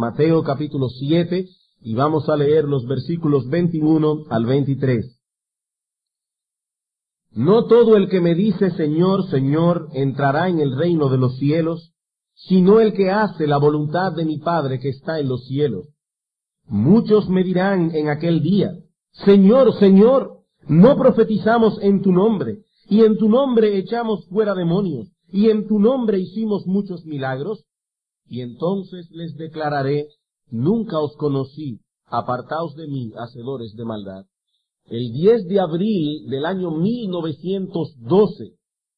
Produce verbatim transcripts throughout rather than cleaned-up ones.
Mateo capítulo siete, y vamos a leer los versículos veintiuno al veintitrés. No todo el que me dice Señor, Señor, entrará en el reino de los cielos, sino el que hace la voluntad de mi Padre que está en los cielos. Muchos me dirán en aquel día, Señor, Señor, ¿no profetizamos en tu nombre, y en tu nombre echamos fuera demonios, y en tu nombre hicimos muchos milagros? Y entonces les declararé, nunca os conocí, apartaos de mí, hacedores de maldad. El diez de abril del año mil novecientos doce,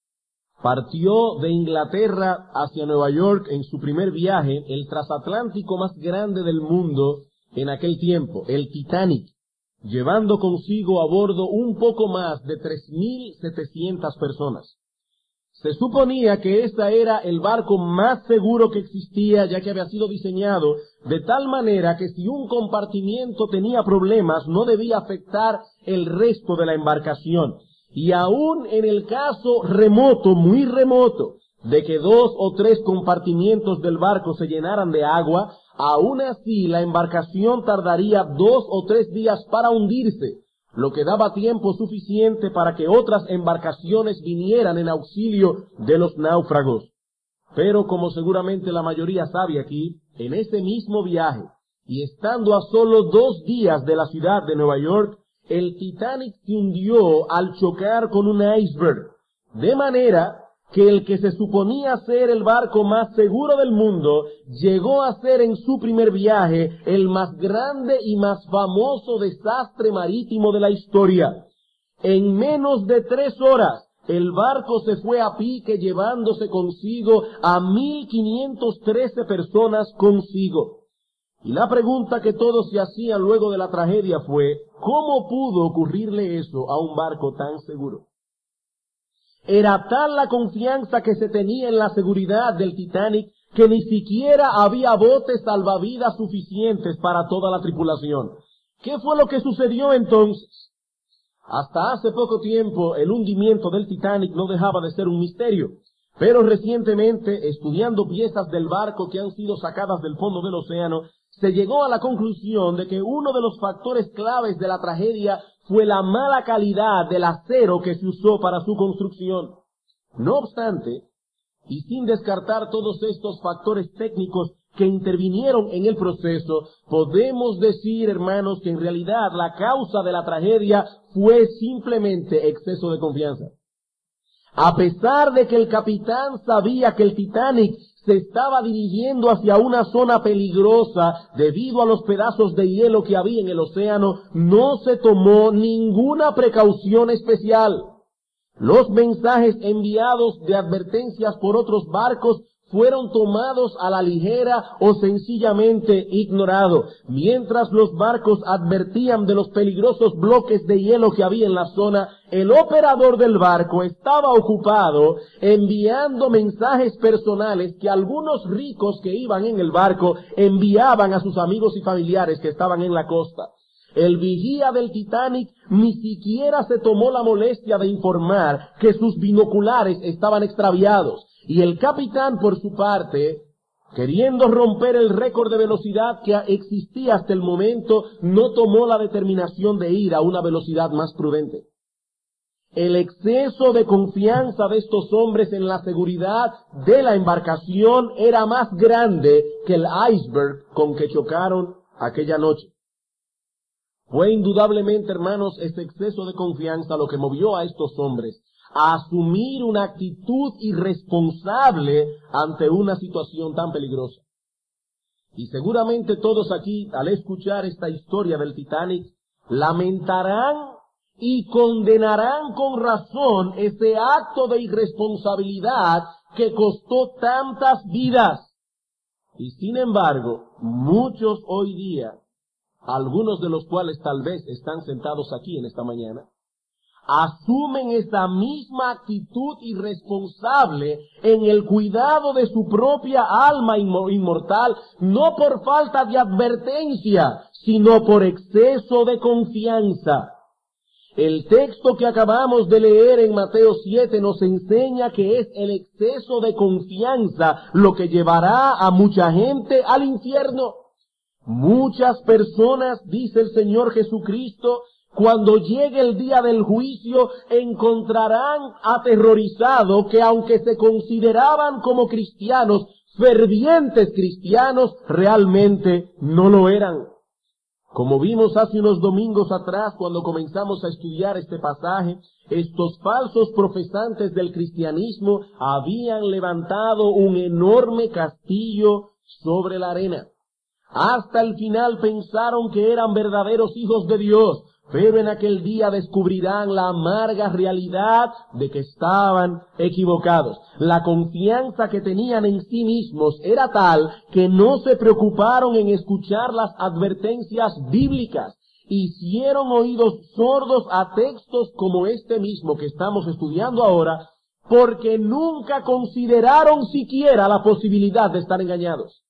partió de Inglaterra hacia Nueva York en su primer viaje, el transatlántico más grande del mundo en aquel tiempo, el Titanic, llevando consigo a bordo un poco más de tres mil setecientas personas. Se suponía que este era el barco más seguro que existía, ya que había sido diseñado de tal manera que si un compartimiento tenía problemas, no debía afectar el resto de la embarcación. Y aún en el caso remoto, muy remoto, de que dos o tres compartimientos del barco se llenaran de agua, aún así la embarcación tardaría dos o tres días para hundirse, lo que daba tiempo suficiente para que otras embarcaciones vinieran en auxilio de los náufragos. Pero como seguramente la mayoría sabe aquí, en ese mismo viaje, y estando a solo dos días de la ciudad de Nueva York, el Titanic se hundió al chocar con un iceberg, de manera que el que se suponía ser el barco más seguro del mundo, llegó a ser en su primer viaje el más grande y más famoso desastre marítimo de la historia. En menos de tres horas, el barco se fue a pique llevándose consigo a mil quinientas trece personas consigo. Y la pregunta que todos se hacían luego de la tragedia fue, ¿cómo pudo ocurrirle eso a un barco tan seguro? Era tal la confianza que se tenía en la seguridad del Titanic que ni siquiera había botes salvavidas suficientes para toda la tripulación. ¿Qué fue lo que sucedió entonces? Hasta hace poco tiempo el hundimiento del Titanic no dejaba de ser un misterio, pero recientemente, estudiando piezas del barco que han sido sacadas del fondo del océano, se llegó a la conclusión de que uno de los factores claves de la tragedia fue la mala calidad del acero que se usó para su construcción. No obstante, y sin descartar todos estos factores técnicos que intervinieron en el proceso, podemos decir, hermanos, que en realidad la causa de la tragedia fue simplemente exceso de confianza. A pesar de que el capitán sabía que el Titanic se estaba dirigiendo hacia una zona peligrosa debido a los pedazos de hielo que había en el océano, no se tomó ninguna precaución especial. Los mensajes enviados de advertencias por otros barcos fueron tomados a la ligera o sencillamente ignorados. Mientras los barcos advertían de los peligrosos bloques de hielo que había en la zona, el operador del barco estaba ocupado enviando mensajes personales que algunos ricos que iban en el barco enviaban a sus amigos y familiares que estaban en la costa. El vigía del Titanic ni siquiera se tomó la molestia de informar que sus binoculares estaban extraviados. Y el capitán, por su parte, queriendo romper el récord de velocidad que existía hasta el momento, no tomó la determinación de ir a una velocidad más prudente. El exceso de confianza de estos hombres en la seguridad de la embarcación era más grande que el iceberg con que chocaron aquella noche. Fue indudablemente, hermanos, ese exceso de confianza lo que movió a estos hombres a asumir una actitud irresponsable ante una situación tan peligrosa. Y seguramente todos aquí, al escuchar esta historia del Titanic, lamentarán y condenarán con razón ese acto de irresponsabilidad que costó tantas vidas. Y sin embargo, muchos hoy día, algunos de los cuales tal vez están sentados aquí en esta mañana, asumen esa misma actitud irresponsable en el cuidado de su propia alma inmortal, no por falta de advertencia, sino por exceso de confianza. El texto que acabamos de leer en Mateo siete nos enseña que es el exceso de confianza lo que llevará a mucha gente al infierno. Muchas personas, dice el Señor Jesucristo, cuando llegue el día del juicio, encontrarán aterrorizado que aunque se consideraban como cristianos, fervientes cristianos, realmente no lo eran. Como vimos hace unos domingos atrás cuando comenzamos a estudiar este pasaje, estos falsos profesantes del cristianismo habían levantado un enorme castillo sobre la arena. Hasta el final pensaron que eran verdaderos hijos de Dios, pero en aquel día descubrirán la amarga realidad de que estaban equivocados. La confianza que tenían en sí mismos era tal que no se preocuparon en escuchar las advertencias bíblicas. Hicieron oídos sordos a textos como este mismo que estamos estudiando ahora, porque nunca consideraron siquiera la posibilidad de estar engañados.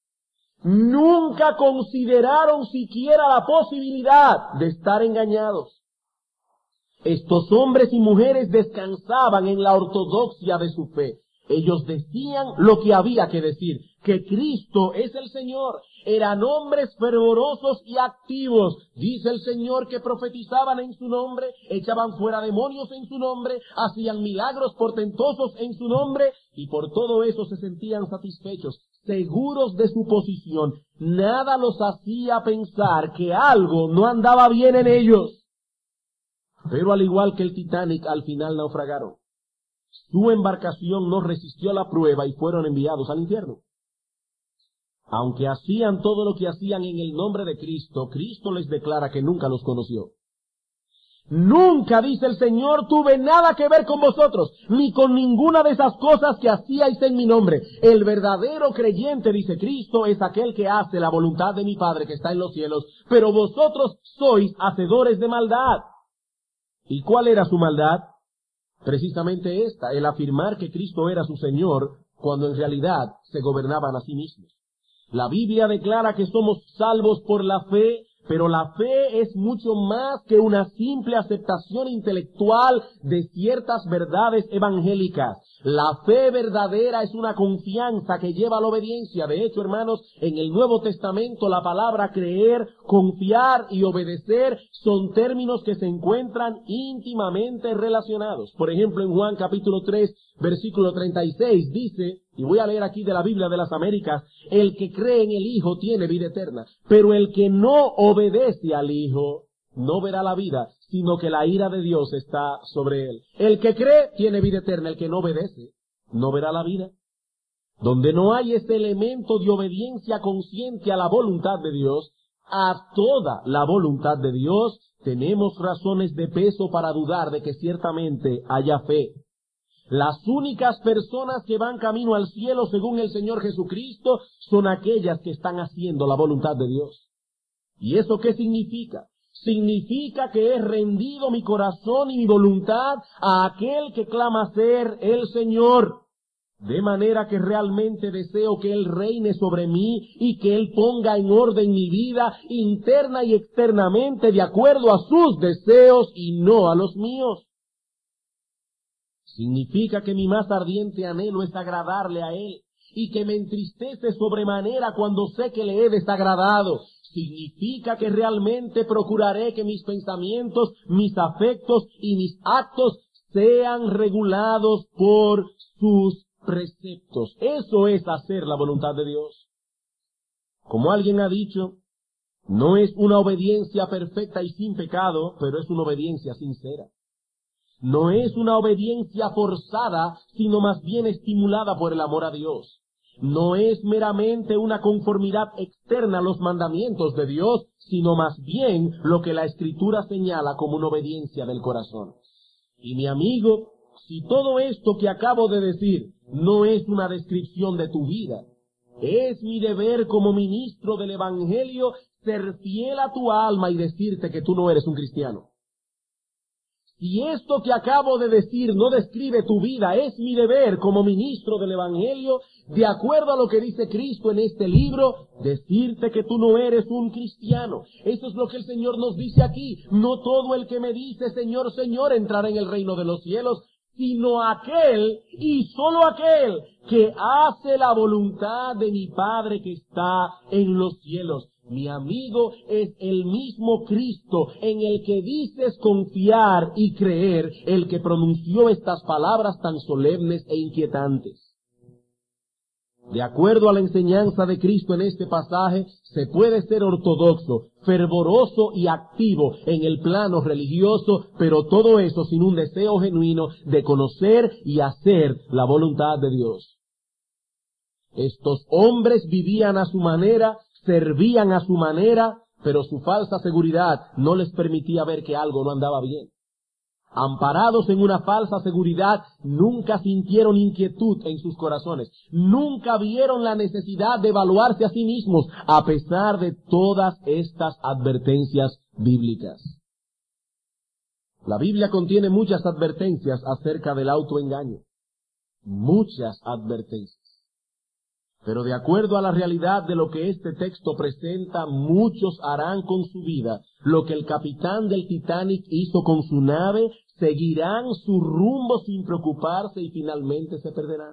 Nunca consideraron siquiera la posibilidad de estar engañados. Estos hombres y mujeres descansaban en la ortodoxia de su fe. Ellos decían lo que había que decir, que Cristo es el Señor. Eran hombres fervorosos y activos. Dice el Señor que profetizaban en su nombre, echaban fuera demonios en su nombre, hacían milagros portentosos en su nombre, y por todo eso se sentían satisfechos, seguros de su posición. Nada los hacía pensar que algo no andaba bien en ellos. Pero al igual que el Titanic, al final naufragaron. Su embarcación no resistió la prueba y fueron enviados al infierno. Aunque hacían todo lo que hacían en el nombre de Cristo, Cristo les declara que nunca los conoció. Nunca, dice el Señor, tuve nada que ver con vosotros, ni con ninguna de esas cosas que hacíais en mi nombre. El verdadero creyente, dice Cristo, es aquel que hace la voluntad de mi Padre que está en los cielos, pero vosotros sois hacedores de maldad. ¿Y cuál era su maldad? Precisamente esta, el afirmar que Cristo era su Señor, cuando en realidad se gobernaban a sí mismos. La Biblia declara que somos salvos por la fe, pero la fe es mucho más que una simple aceptación intelectual de ciertas verdades evangélicas. La fe verdadera es una confianza que lleva a la obediencia. De hecho, hermanos, en el Nuevo Testamento la palabra creer, confiar y obedecer son términos que se encuentran íntimamente relacionados. Por ejemplo, en Juan capítulo tres, versículo treinta y seis dice, y voy a leer aquí de la Biblia de las Américas, el que cree en el Hijo tiene vida eterna, pero el que no obedece al Hijo no verá la vida, sino que la ira de Dios está sobre él. El que cree tiene vida eterna, el que no obedece no verá la vida. Donde no hay este elemento de obediencia consciente a la voluntad de Dios, a toda la voluntad de Dios, tenemos razones de peso para dudar de que ciertamente haya fe. Las únicas personas que van camino al cielo, según el Señor Jesucristo, son aquellas que están haciendo la voluntad de Dios. ¿Y eso qué significa? Significa que he rendido mi corazón y mi voluntad a aquel que clama ser el Señor. De manera que realmente deseo que Él reine sobre mí y que Él ponga en orden mi vida interna y externamente de acuerdo a sus deseos y no a los míos. Significa que mi más ardiente anhelo es agradarle a Él y que me entristece sobremanera cuando sé que le he desagradado. Significa que realmente procuraré que mis pensamientos, mis afectos y mis actos sean regulados por sus preceptos. Eso es hacer la voluntad de Dios. Como alguien ha dicho, no es una obediencia perfecta y sin pecado, pero es una obediencia sincera. No es una obediencia forzada, sino más bien estimulada por el amor a Dios. No es meramente una conformidad externa a los mandamientos de Dios, sino más bien lo que la Escritura señala como una obediencia del corazón. Y mi amigo, si todo esto que acabo de decir no es una descripción de tu vida, es mi deber como ministro del Evangelio ser fiel a tu alma y decirte que tú no eres un cristiano. Si esto que acabo de decir no describe tu vida, es mi deber como ministro del Evangelio, de acuerdo a lo que dice Cristo en este libro, decirte que tú no eres un cristiano. Eso es lo que el Señor nos dice aquí. No todo el que me dice Señor, Señor entrará en el reino de los cielos, sino aquel y solo aquel que hace la voluntad de mi Padre que está en los cielos. Mi amigo, es el mismo Cristo en el que dices confiar y creer, el que pronunció estas palabras tan solemnes e inquietantes. De acuerdo a la enseñanza de Cristo en este pasaje, se puede ser ortodoxo, fervoroso y activo en el plano religioso, pero todo eso sin un deseo genuino de conocer y hacer la voluntad de Dios. Estos hombres vivían a su manera, servían a su manera, pero su falsa seguridad no les permitía ver que algo no andaba bien. Amparados en una falsa seguridad, nunca sintieron inquietud en sus corazones, nunca vieron la necesidad de evaluarse a sí mismos, a pesar de todas estas advertencias bíblicas. La Biblia contiene muchas advertencias acerca del autoengaño, muchas advertencias. Pero de acuerdo a la realidad de lo que este texto presenta, muchos harán con su vida lo que el capitán del Titanic hizo con su nave, seguirán su rumbo sin preocuparse y finalmente se perderán.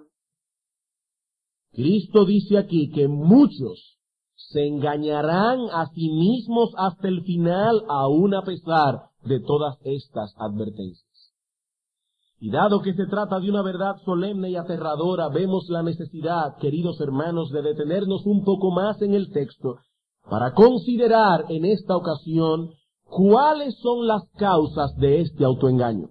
Cristo dice aquí que muchos se engañarán a sí mismos hasta el final, aun a pesar de todas estas advertencias. Y dado que se trata de una verdad solemne y aterradora, vemos la necesidad, queridos hermanos, de detenernos un poco más en el texto para considerar en esta ocasión cuáles son las causas de este autoengaño.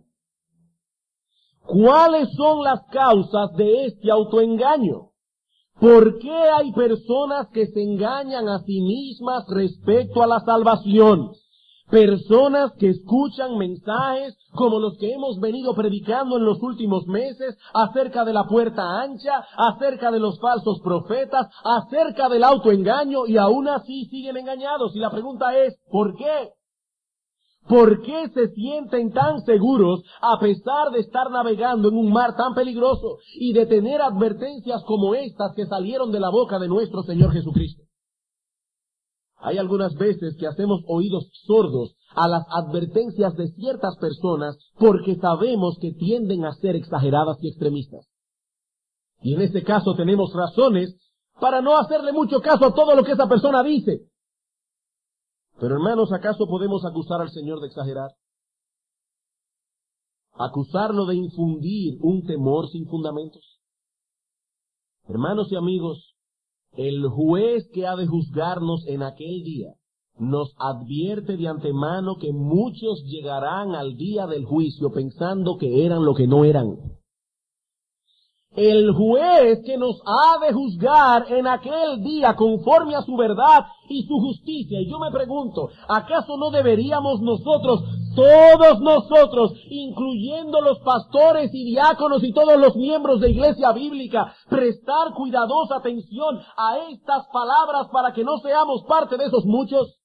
¿Cuáles son las causas de este autoengaño? ¿Por qué hay personas que se engañan a sí mismas respecto a la salvación? Personas que escuchan mensajes como los que hemos venido predicando en los últimos meses acerca de la puerta ancha, acerca de los falsos profetas, acerca del autoengaño y aún así siguen engañados. Y la pregunta es, ¿por qué? ¿Por qué se sienten tan seguros a pesar de estar navegando en un mar tan peligroso y de tener advertencias como estas que salieron de la boca de nuestro Señor Jesucristo? Hay algunas veces que hacemos oídos sordos a las advertencias de ciertas personas porque sabemos que tienden a ser exageradas y extremistas. Y en este caso tenemos razones para no hacerle mucho caso a todo lo que esa persona dice. Pero hermanos, ¿acaso podemos acusar al Señor de exagerar? ¿Acusarlo de infundir un temor sin fundamentos? Hermanos y amigos, el juez que ha de juzgarnos en aquel día nos advierte de antemano que muchos llegarán al día del juicio pensando que eran lo que no eran. El juez que nos ha de juzgar en aquel día conforme a su verdad y su justicia. Y yo me pregunto, ¿acaso no deberíamos nosotros, todos nosotros, incluyendo los pastores y diáconos y todos los miembros de Iglesia Bíblica, prestar cuidadosa atención a estas palabras para que no seamos parte de esos muchos?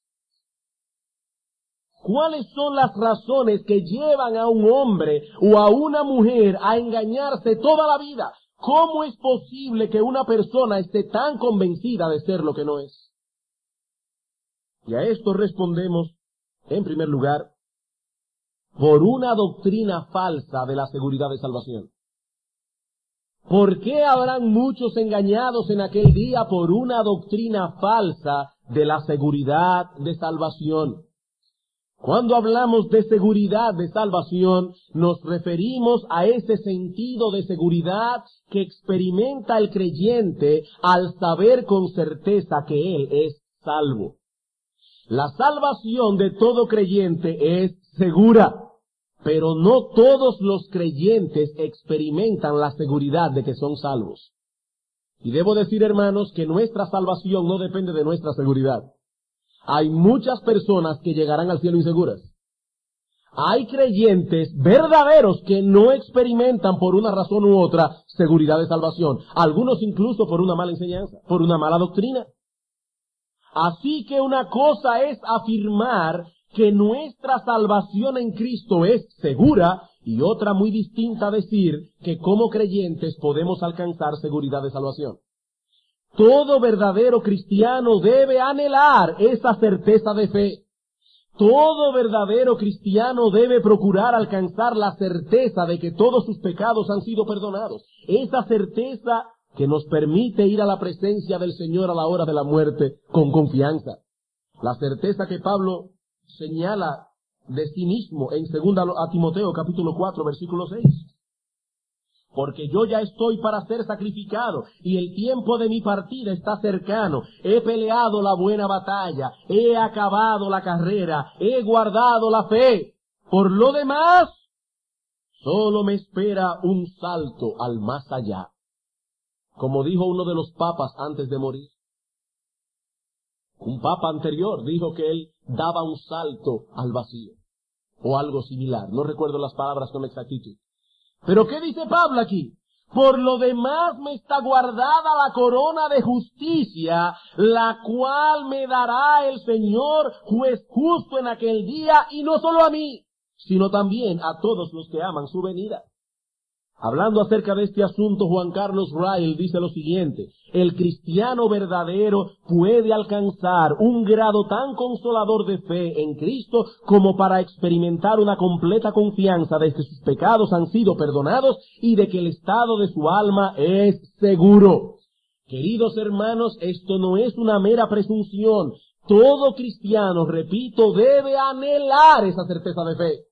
¿Cuáles son las razones que llevan a un hombre o a una mujer a engañarse toda la vida? ¿Cómo es posible que una persona esté tan convencida de ser lo que no es? Y a esto respondemos, en primer lugar, por una doctrina falsa de la seguridad de salvación. ¿Por qué habrán muchos engañados en aquel día? Por una doctrina falsa de la seguridad de salvación. Cuando hablamos de seguridad de salvación, nos referimos a ese sentido de seguridad que experimenta el creyente al saber con certeza que él es salvo. La salvación de todo creyente es segura, pero no todos los creyentes experimentan la seguridad de que son salvos. Y debo decir, hermanos, que nuestra salvación no depende de nuestra seguridad. Hay muchas personas que llegarán al cielo inseguras. Hay creyentes verdaderos que no experimentan por una razón u otra seguridad de salvación. Algunos incluso por una mala enseñanza, por una mala doctrina. Así que una cosa es afirmar que nuestra salvación en Cristo es segura y otra muy distinta decir que como creyentes podemos alcanzar seguridad de salvación. Todo verdadero cristiano debe anhelar esa certeza de fe. Todo verdadero cristiano debe procurar alcanzar la certeza de que todos sus pecados han sido perdonados. Esa certeza que nos permite ir a la presencia del Señor a la hora de la muerte con confianza. La certeza que Pablo señala de sí mismo en segunda a Timoteo capítulo cuatro versículo seis. Porque yo ya estoy para ser sacrificado, y el tiempo de mi partida está cercano. He peleado la buena batalla, he acabado la carrera, he guardado la fe. Por lo demás, solo me espera un salto al más allá. Como dijo uno de los papas antes de morir. Un papa anterior dijo que él daba un salto al vacío, o algo similar. No recuerdo las palabras con exactitud. Pero ¿qué dice Pablo aquí? Por lo demás me está guardada la corona de justicia, la cual me dará el Señor, juez justo en aquel día, y no solo a mí, sino también a todos los que aman su venida. Hablando acerca de este asunto, Juan Carlos Ryle dice lo siguiente: el cristiano verdadero puede alcanzar un grado tan consolador de fe en Cristo como para experimentar una completa confianza de que sus pecados han sido perdonados y de que el estado de su alma es seguro. Queridos hermanos, esto no es una mera presunción. Todo cristiano, repito, debe anhelar esa certeza de fe.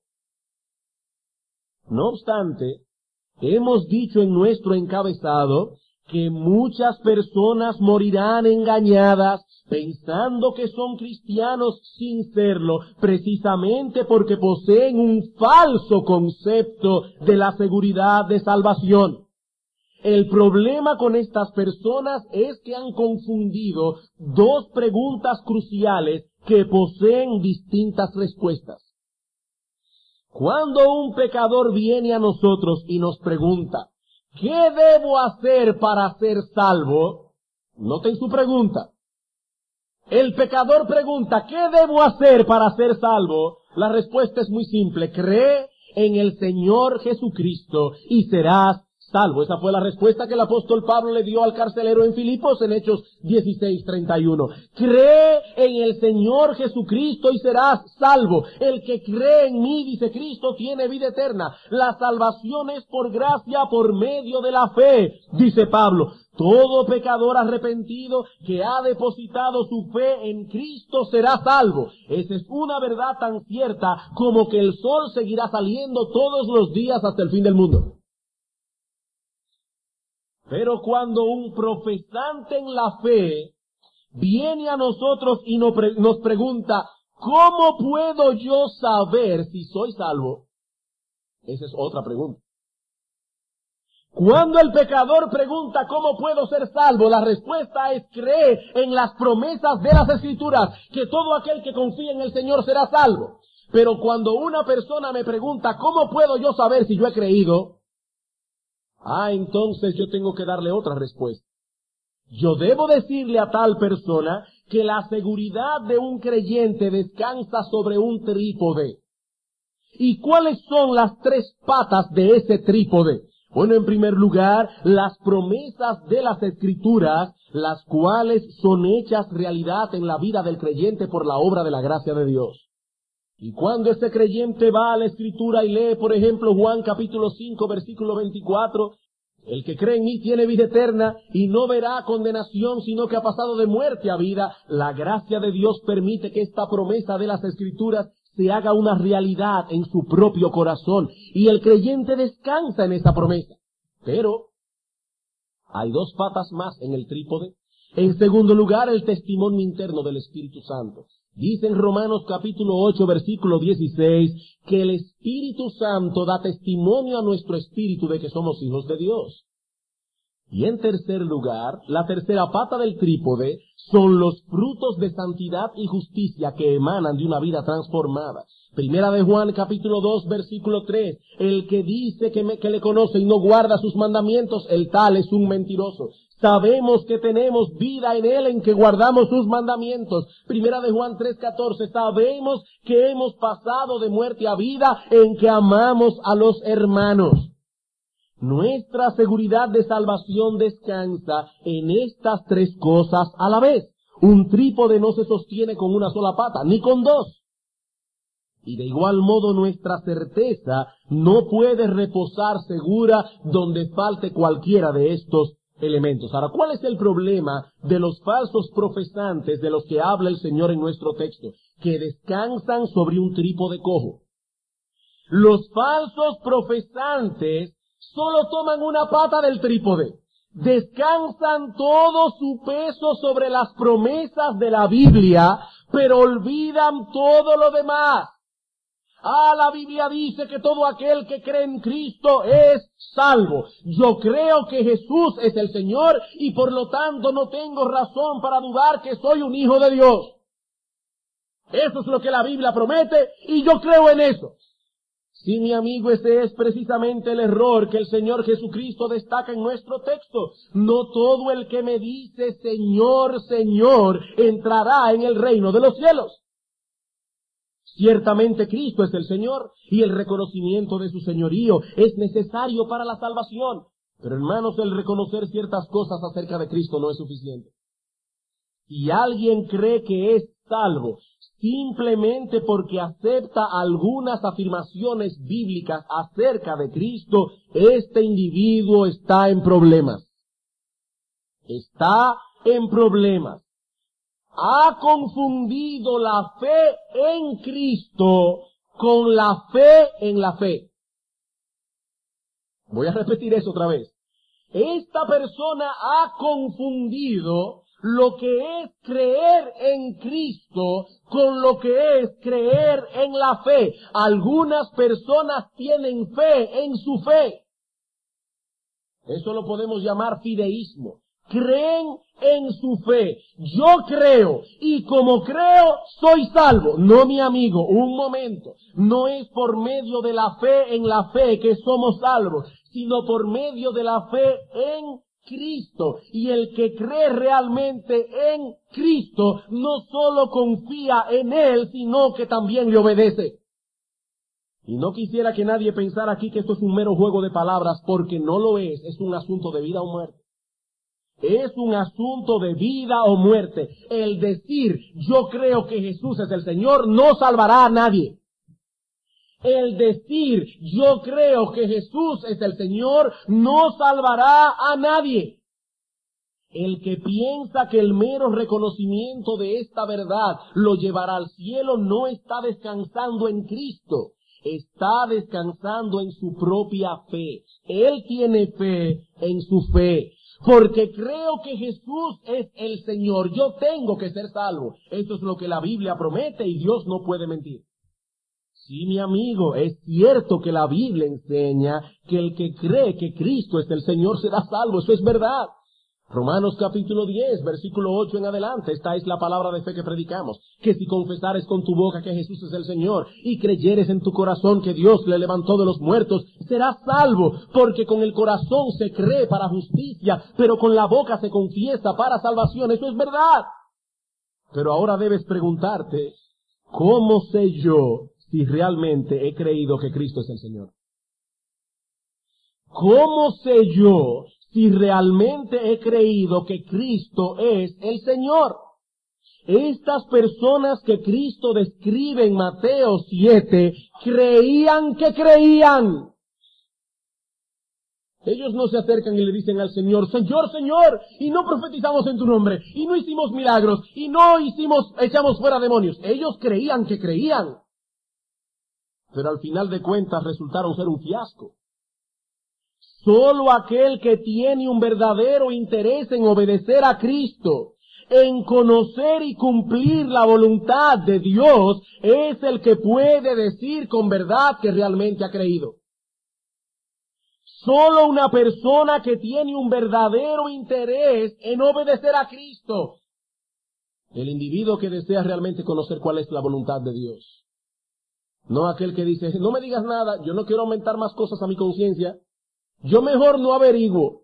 No obstante, hemos dicho en nuestro encabezado que muchas personas morirán engañadas pensando que son cristianos sin serlo, precisamente porque poseen un falso concepto de la seguridad de salvación. El problema con estas personas es que han confundido dos preguntas cruciales que poseen distintas respuestas. Cuando un pecador viene a nosotros y nos pregunta, ¿qué debo hacer para ser salvo? Noten su pregunta. El pecador pregunta, ¿qué debo hacer para ser salvo? La respuesta es muy simple: cree en el Señor Jesucristo y serás salvo. Esa fue la respuesta que el apóstol Pablo le dio al carcelero en Filipos en Hechos dieciséis treinta y uno. Cree en el Señor Jesucristo y serás salvo. El que cree en mí, dice Cristo, tiene vida eterna. La salvación es por gracia, por medio de la fe, dice Pablo. Todo pecador arrepentido que ha depositado su fe en Cristo será salvo. Esa es una verdad tan cierta como que el sol seguirá saliendo todos los días hasta el fin del mundo. Pero cuando un profesante en la fe viene a nosotros y nos, pre- nos pregunta, ¿cómo puedo yo saber si soy salvo? Esa es otra pregunta. Cuando el pecador pregunta, ¿cómo puedo ser salvo? La respuesta es, cree en las promesas de las Escrituras, que todo aquel que confía en el Señor será salvo. Pero cuando una persona me pregunta, ¿cómo puedo yo saber si yo he creído? Ah, entonces yo tengo que darle otra respuesta. Yo debo decirle a tal persona que la seguridad de un creyente descansa sobre un trípode. ¿Y cuáles son las tres patas de ese trípode? Bueno, en primer lugar, las promesas de las Escrituras, las cuales son hechas realidad en la vida del creyente por la obra de la gracia de Dios. Y cuando ese creyente va a la Escritura y lee, por ejemplo, Juan capítulo cinco, versículo veinticuatro, el que cree en mí tiene vida eterna y no verá condenación, sino que ha pasado de muerte a vida, la gracia de Dios permite que esta promesa de las Escrituras se haga una realidad en su propio corazón, y el creyente descansa en esa promesa. Pero hay dos patas más en el trípode. En segundo lugar, el testimonio interno del Espíritu Santo. Dice en Romanos capítulo ocho, versículo dieciséis, que el Espíritu Santo da testimonio a nuestro espíritu de que somos hijos de Dios. Y en tercer lugar, la tercera pata del trípode son los frutos de santidad y justicia que emanan de una vida transformada. Primera de Juan capítulo dos, versículo tres, el que dice que, me, que le conoce y no guarda sus mandamientos, el tal es un mentiroso. Sabemos que tenemos vida en Él en que guardamos sus mandamientos. Primera de Juan tres catorce. Sabemos que hemos pasado de muerte a vida en que amamos a los hermanos. Nuestra seguridad de salvación descansa en estas tres cosas a la vez. Un trípode no se sostiene con una sola pata, ni con dos. Y de igual modo nuestra certeza no puede reposar segura donde falte cualquiera de estos elementos. Ahora, ¿cuál es el problema de los falsos profesantes de los que habla el Señor en nuestro texto? Que descansan sobre un trípode cojo. Los falsos profesantes solo toman una pata del trípode. Descansan todo su peso sobre las promesas de la Biblia, pero olvidan todo lo demás. Ah, la Biblia dice que todo aquel que cree en Cristo es salvo. Yo creo que Jesús es el Señor y por lo tanto no tengo razón para dudar que soy un hijo de Dios. Eso es lo que la Biblia promete y yo creo en eso. Sí, mi amigo, ese es precisamente el error que el Señor Jesucristo destaca en nuestro texto. No todo el que me dice Señor, Señor, entrará en el reino de los cielos. Ciertamente Cristo es el Señor y el reconocimiento de su señorío es necesario para la salvación. Pero hermanos, el reconocer ciertas cosas acerca de Cristo no es suficiente. Si alguien cree que es salvo simplemente porque acepta algunas afirmaciones bíblicas acerca de Cristo, este individuo está en problemas. Está en problemas. Ha confundido la fe en Cristo con la fe en la fe. Voy a repetir eso otra vez. Esta persona ha confundido lo que es creer en Cristo con lo que es creer en la fe. Algunas personas tienen fe en su fe. Eso lo podemos llamar fideísmo. Creen en su fe. Yo creo y como creo soy salvo. No, mi amigo, un momento. No es por medio de la fe en la fe que somos salvos, sino por medio de la fe en Cristo. Y el que cree realmente en Cristo no solo confía en Él, sino que también le obedece. Y no quisiera que nadie pensara aquí que esto es un mero juego de palabras, porque no lo es. Es un asunto de vida o muerte. Es un asunto de vida o muerte. El decir yo creo que Jesús es el Señor no salvará a nadie. El decir yo creo que Jesús es el Señor no salvará a nadie. El que piensa que el mero reconocimiento de esta verdad lo llevará al cielo no está descansando en Cristo. Está descansando en su propia fe. Él tiene fe en su fe. Porque creo que Jesús es el Señor. Yo tengo que ser salvo. Esto es lo que la Biblia promete y Dios no puede mentir. Sí, mi amigo, es cierto que la Biblia enseña que el que cree que Cristo es el Señor será salvo. Eso es verdad. Romanos capítulo diez, versículo ocho en adelante, esta es la palabra de fe que predicamos, que si confesares con tu boca que Jesús es el Señor y creyeres en tu corazón que Dios le levantó de los muertos, serás salvo, porque con el corazón se cree para justicia, pero con la boca se confiesa para salvación. Eso es verdad. Pero ahora debes preguntarte, ¿cómo sé yo si realmente he creído que Cristo es el Señor? ¿Cómo sé yo si realmente he creído que Cristo es el Señor? Estas personas que Cristo describe en Mateo siete, creían que creían. Ellos no se acercan y le dicen al Señor, Señor, Señor, y no profetizamos en tu nombre, y no hicimos milagros, y no hicimos, echamos fuera demonios. Ellos creían que creían. Pero al final de cuentas resultaron ser un fiasco. Solo aquel que tiene un verdadero interés en obedecer a Cristo, en conocer y cumplir la voluntad de Dios, es el que puede decir con verdad que realmente ha creído. Solo una persona que tiene un verdadero interés en obedecer a Cristo, el individuo que desea realmente conocer cuál es la voluntad de Dios. No aquel que dice, no me digas nada, yo no quiero aumentar más cosas a mi conciencia. Yo mejor no averiguo.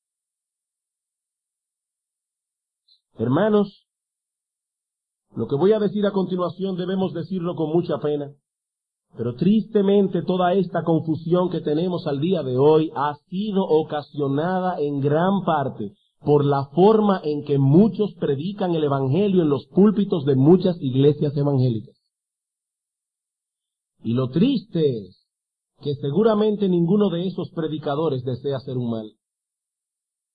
Hermanos, lo que voy a decir a continuación debemos decirlo con mucha pena, pero tristemente toda esta confusión que tenemos al día de hoy ha sido ocasionada en gran parte por la forma en que muchos predican el Evangelio en los púlpitos de muchas iglesias evangélicas. Y lo triste es que seguramente ninguno de esos predicadores desea hacer un mal.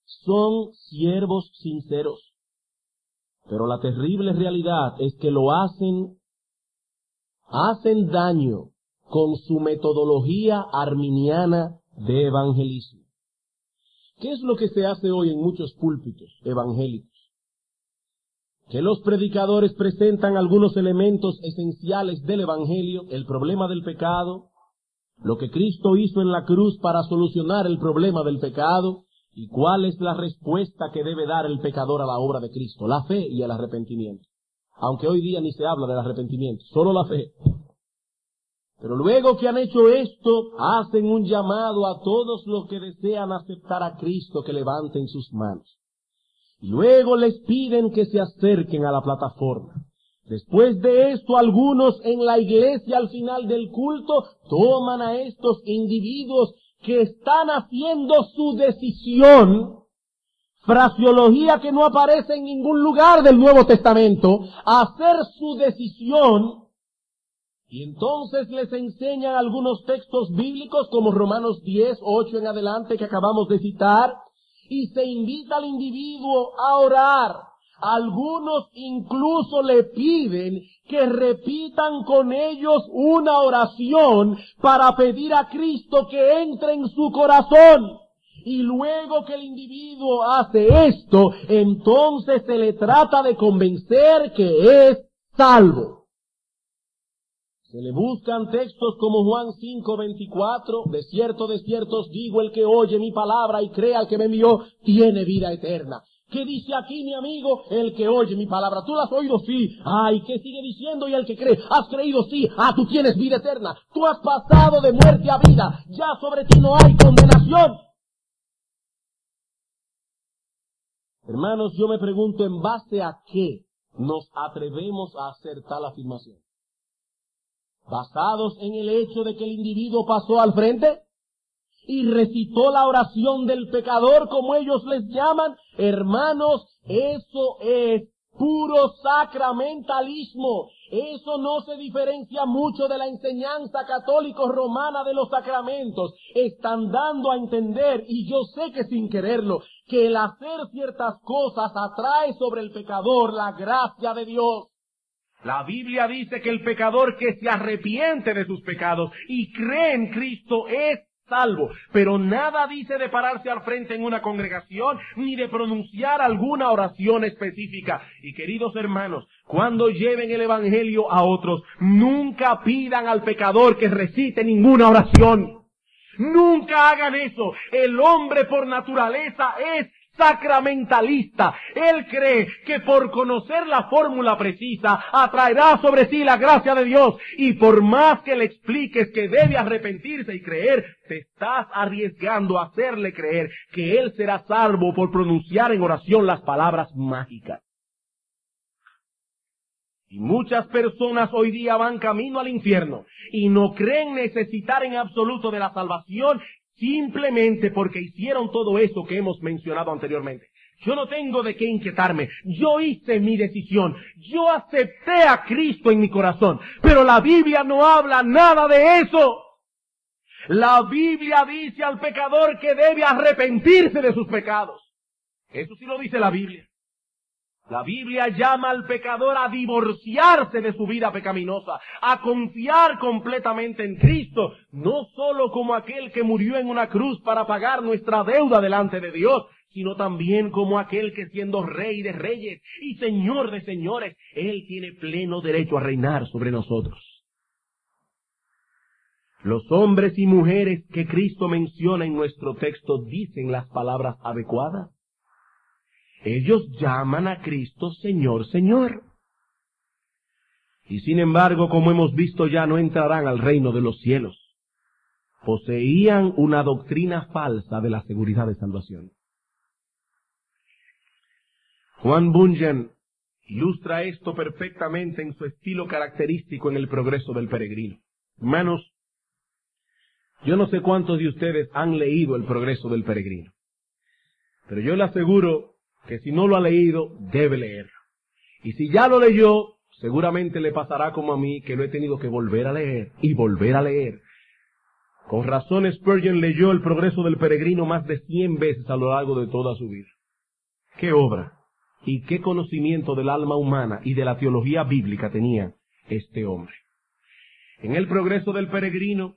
son siervos sinceros. Pero la terrible realidad es que lo hacen, hacen daño con su metodología arminiana de evangelismo. ¿Qué es lo que se hace hoy en muchos púlpitos evangélicos? Que los predicadores presentan algunos elementos esenciales del evangelio, el problema del pecado, lo que Cristo hizo en la cruz para solucionar el problema del pecado, y cuál es la respuesta que debe dar el pecador a la obra de Cristo, la fe y el arrepentimiento. Aunque hoy día ni se habla del arrepentimiento, solo la fe. Pero luego que han hecho esto, hacen un llamado a todos los que desean aceptar a Cristo que levanten sus manos. Y luego les piden que se acerquen a la plataforma. Después de esto, algunos en la iglesia al final del culto toman a estos individuos que están haciendo su decisión, fraseología que no aparece en ningún lugar del Nuevo Testamento, hacer su decisión, y entonces les enseñan algunos textos bíblicos como Romanos diez, ocho en adelante que acabamos de citar, y se invita al individuo a orar. Algunos incluso le piden que repitan con ellos una oración para pedir a Cristo que entre en su corazón. Y luego que el individuo hace esto, entonces se le trata de convencer que es salvo. Se le buscan textos como Juan cinco, veinticuatro, de cierto, de cierto os digo, el que oye mi palabra y crea al que me envió, tiene vida eterna. ¿Qué dice aquí mi amigo? El que oye mi palabra. ¿Tú la has oído? Sí. Ay, ¿qué sigue diciendo? Y el que cree, ¿has creído? Sí. Ah, tú tienes vida eterna. Tú has pasado de muerte a vida. Ya sobre ti no hay condenación. Hermanos, yo me pregunto, ¿en base a qué nos atrevemos a hacer tal afirmación? ¿Basados en el hecho de que el individuo pasó al frente y recitó la oración del pecador, como ellos les llaman? Hermanos, eso es puro sacramentalismo. Eso no se diferencia mucho de la enseñanza católico-romana de los sacramentos. Están dando a entender, y yo sé que sin quererlo, que el hacer ciertas cosas atrae sobre el pecador la gracia de Dios. La Biblia dice que el pecador que se arrepiente de sus pecados y cree en Cristo es salvo, pero nada dice de pararse al frente en una congregación ni de pronunciar alguna oración específica. Y queridos hermanos, cuando lleven el evangelio a otros, nunca pidan al pecador que recite ninguna oración. Nunca hagan eso. El hombre por naturaleza es sacramentalista. Él cree que por conocer la fórmula precisa atraerá sobre sí la gracia de Dios, y por más que le expliques que debe arrepentirse y creer, te estás arriesgando a hacerle creer que él será salvo por pronunciar en oración las palabras mágicas. Y muchas personas hoy día van camino al infierno y no creen necesitar en absoluto de la salvación, simplemente porque hicieron todo eso que hemos mencionado anteriormente. Yo no tengo de qué inquietarme. Yo hice mi decisión. Yo acepté a Cristo en mi corazón. Pero la Biblia no habla nada de eso. La Biblia dice al pecador que debe arrepentirse de sus pecados. Eso sí lo dice la Biblia. La Biblia llama al pecador a divorciarse de su vida pecaminosa, a confiar completamente en Cristo, no solo como aquel que murió en una cruz para pagar nuestra deuda delante de Dios, sino también como aquel que, siendo Rey de reyes y Señor de señores, Él tiene pleno derecho a reinar sobre nosotros. Los hombres y mujeres que Cristo menciona en nuestro texto dicen las palabras adecuadas. Ellos llaman a Cristo Señor, Señor. Y sin embargo, como hemos visto ya, no entrarán al reino de los cielos. Poseían una doctrina falsa de la seguridad de salvación. Juan Bunyan ilustra esto perfectamente en su estilo característico en El progreso del peregrino. Hermanos, yo no sé cuántos de ustedes han leído El progreso del peregrino, pero yo le aseguro que si no lo ha leído, debe leerlo. Y si ya lo leyó, seguramente le pasará como a mí, que lo he tenido que volver a leer y volver a leer. Con razón Spurgeon leyó El progreso del peregrino más de cien veces a lo largo de toda su vida. ¡Qué obra y qué conocimiento del alma humana y de la teología bíblica tenía este hombre! En El progreso del peregrino,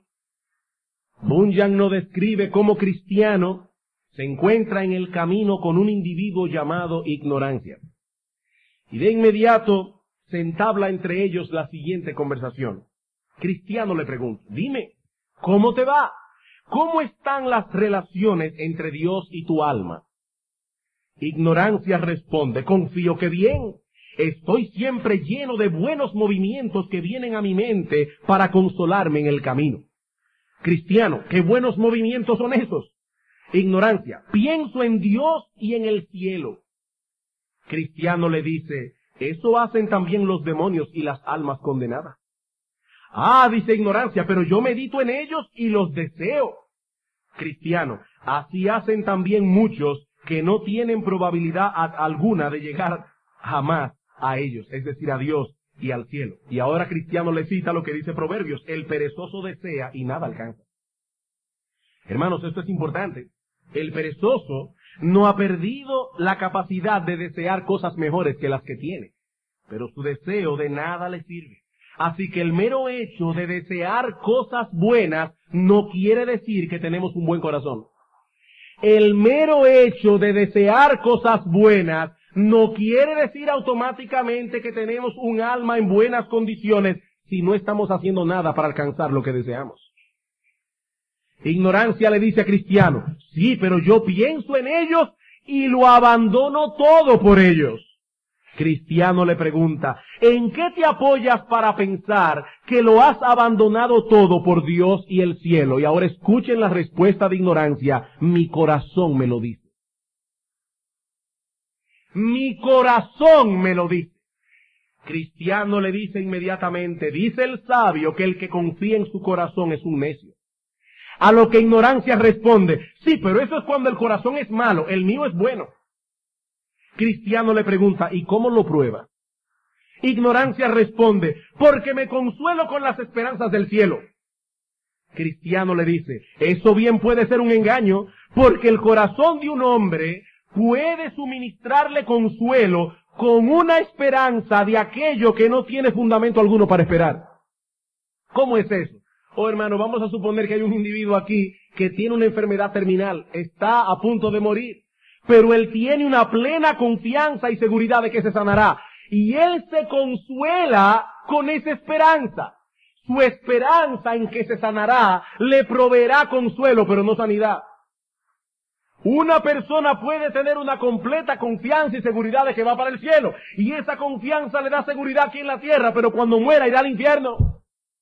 Bunyan nos describe cómo Cristiano se encuentra en el camino con un individuo llamado ignorancia. Y de inmediato se entabla entre ellos la siguiente conversación. Cristiano le pregunta, dime, ¿cómo te va? ¿Cómo están las relaciones entre Dios y tu alma? Ignorancia responde, confío que bien. Estoy siempre lleno de buenos movimientos que vienen a mi mente para consolarme en el camino. Cristiano, ¿qué buenos movimientos son esos? Ignorancia, pienso en Dios y en el cielo. Cristiano le dice, eso hacen también los demonios y las almas condenadas. Ah, dice Ignorancia, pero yo medito en ellos y los deseo. Cristiano, así hacen también muchos que no tienen probabilidad alguna de llegar jamás a ellos, es decir, a Dios y al cielo. Y ahora Cristiano le cita lo que dice Proverbios, el perezoso desea y nada alcanza. Hermanos, esto es importante. El perezoso no ha perdido la capacidad de desear cosas mejores que las que tiene, pero su deseo de nada le sirve. Así que el mero hecho de desear cosas buenas no quiere decir que tenemos un buen corazón. El mero hecho de desear cosas buenas no quiere decir automáticamente que tenemos un alma en buenas condiciones si no estamos haciendo nada para alcanzar lo que deseamos. Ignorancia le dice a Cristiano, sí, pero yo pienso en ellos y lo abandono todo por ellos. Cristiano le pregunta, ¿en qué te apoyas para pensar que lo has abandonado todo por Dios y el cielo? Y ahora escuchen la respuesta de Ignorancia, mi corazón me lo dice. Mi corazón me lo dice. Cristiano le dice inmediatamente, dice el sabio que el que confía en su corazón es un necio. A lo que Ignorancia responde, sí, pero eso es cuando el corazón es malo, el mío es bueno. Cristiano le pregunta, ¿y cómo lo prueba? Ignorancia responde, porque me consuelo con las esperanzas del cielo. Cristiano le dice, eso bien puede ser un engaño, porque el corazón de un hombre puede suministrarle consuelo con una esperanza de aquello que no tiene fundamento alguno para esperar. ¿Cómo es eso? Oh, hermano, vamos a suponer que hay un individuo aquí que tiene una enfermedad terminal, está a punto de morir, pero él tiene una plena confianza y seguridad de que se sanará. Y él se consuela con esa esperanza. Su esperanza en que se sanará le proveerá consuelo, pero no sanidad. Una persona puede tener una completa confianza y seguridad de que va para el cielo, y esa confianza le da seguridad aquí en la tierra, pero cuando muera irá al infierno.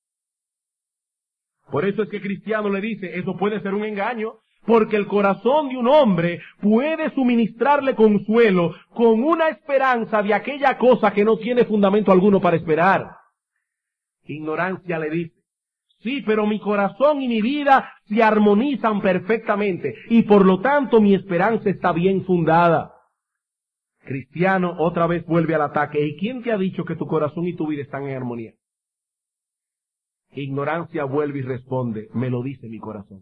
Por eso es que Cristiano le dice, eso puede ser un engaño, porque el corazón de un hombre puede suministrarle consuelo con una esperanza de aquella cosa que no tiene fundamento alguno para esperar. Ignorancia le dice, sí, pero mi corazón y mi vida se armonizan perfectamente y por lo tanto mi esperanza está bien fundada. Cristiano otra vez vuelve al ataque. ¿Y quién te ha dicho que tu corazón y tu vida están en armonía? Ignorancia vuelve y responde, me lo dice mi corazón.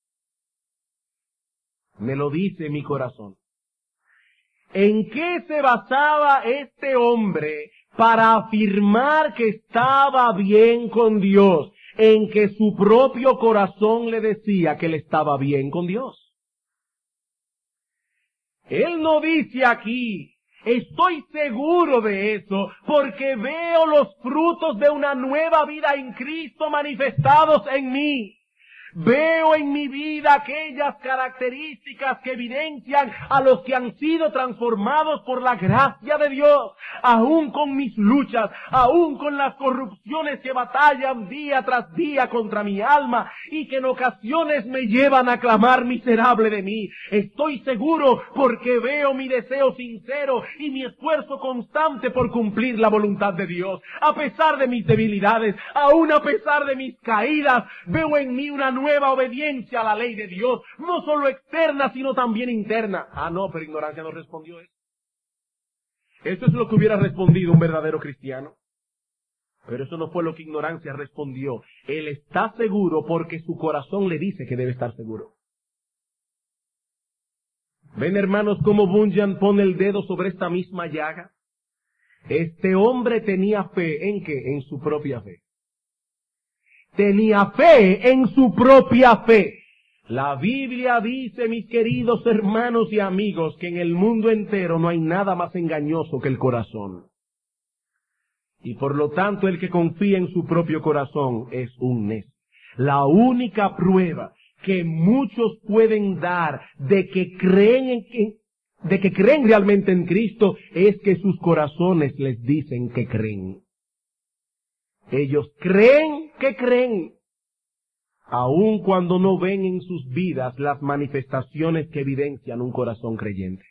Me lo dice mi corazón. ¿En qué se basaba este hombre para afirmar que estaba bien con Dios? En que su propio corazón le decía que él estaba bien con Dios. Él no dice aquí, estoy seguro de eso, porque veo los frutos de una nueva vida en Cristo manifestados en mí. Veo en mi vida aquellas características que evidencian a los que han sido transformados por la gracia de Dios, aún con mis luchas, aún con las corrupciones que batallan día tras día contra mi alma y que en ocasiones me llevan a clamar miserable de mí. Estoy seguro porque veo mi deseo sincero y mi esfuerzo constante por cumplir la voluntad de Dios. A pesar de mis debilidades, aún a pesar de mis caídas, veo en mí una nueva obediencia a la ley de Dios, no solo externa, sino también interna. Ah, no, pero Ignorancia no respondió eso. Esto es lo que hubiera respondido un verdadero cristiano. Pero eso no fue lo que ignorancia respondió. Él está seguro porque su corazón le dice que debe estar seguro. ¿Ven, hermanos, cómo Bunyan pone el dedo sobre esta misma llaga? Este hombre tenía fe, ¿en qué? En su propia fe. Tenía fe en su propia fe. La Biblia dice, mis queridos hermanos y amigos, que en el mundo entero no hay nada más engañoso que el corazón. Y por lo tanto, el que confía en su propio corazón es un necio. La única prueba que muchos pueden dar de que creen en que, de que creen realmente en Cristo es que sus corazones les dicen que creen. Ellos creen que creen, aun cuando no ven en sus vidas las manifestaciones que evidencian un corazón creyente.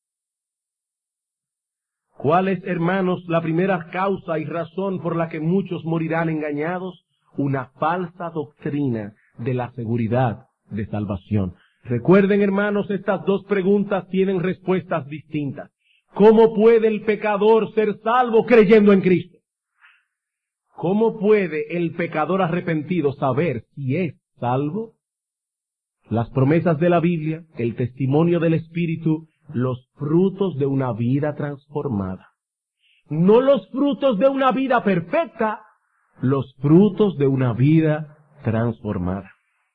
¿Cuál es, hermanos, la primera causa y razón por la que muchos morirán engañados? Una falsa doctrina de la seguridad de salvación. Recuerden, hermanos, estas dos preguntas tienen respuestas distintas. ¿Cómo puede el pecador ser salvo creyendo en Cristo? ¿Cómo puede el pecador arrepentido saber si es salvo? Las promesas de la Biblia, el testimonio del Espíritu, los frutos de una vida transformada. No los frutos de una vida perfecta, los frutos de una vida transformada.